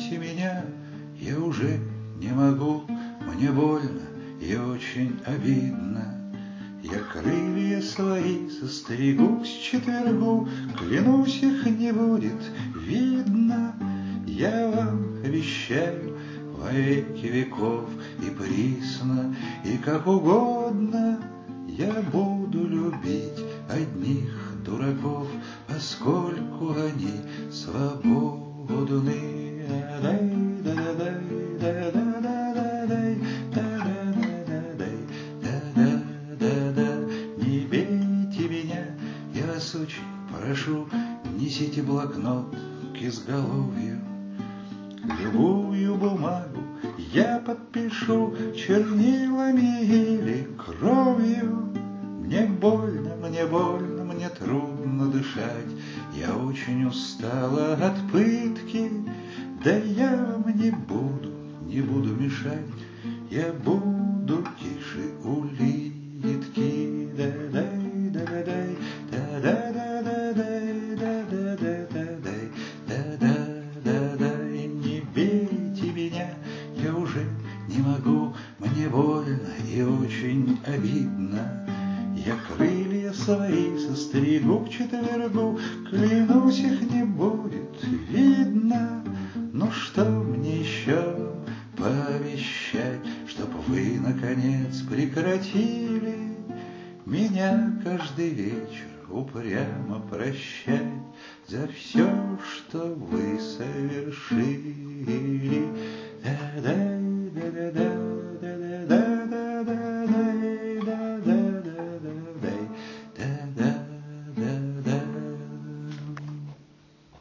бейте меня, я уже не могу, мне больно и очень обидно. Я крылья свои состригу к четвергу, клянусь, их не будет видно. Я вам обещаю во веки веков и присно, и как угодно я буду любить одних дураков, поскольку они свободны. Не бейте меня, я вас очень прошу, несите блокнот к изголовью. Любую бумагу я подпишу чернилами или кровью. Мне больно, мне трудно дышать, я очень устала от пытки. Да я вам не буду мешать, я буду тише улитки. Да-дай, да-дай, да-да-да-да-дай, да-да-да-да-дай, да-да-да-дай. Не бейте меня, я уже не могу, мне больно и очень обидно. Я крылья свои состригу к четвергу, клянусь, их не будет видно. Ну что мне еще пообещать, чтоб вы, наконец, прекратили меня каждый вечер упрямо прощать за все, что вы совершили? Да-да.